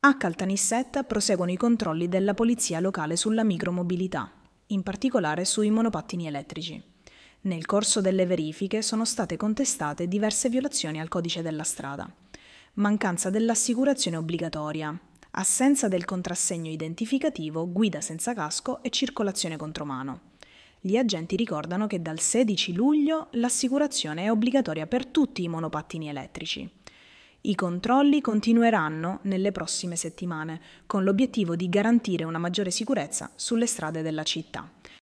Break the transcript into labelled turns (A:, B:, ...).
A: A Caltanissetta proseguono i controlli della polizia locale sulla micromobilità, in particolare sui monopattini elettrici. Nel corso delle verifiche sono state contestate diverse violazioni al codice della strada. Mancanza dell'assicurazione obbligatoria, assenza del contrassegno identificativo, guida senza casco e circolazione contromano. Gli agenti ricordano che dal 16 luglio l'assicurazione è obbligatoria per tutti i monopattini elettrici. I controlli continueranno nelle prossime settimane, con l'obiettivo di garantire una maggiore sicurezza sulle strade della città.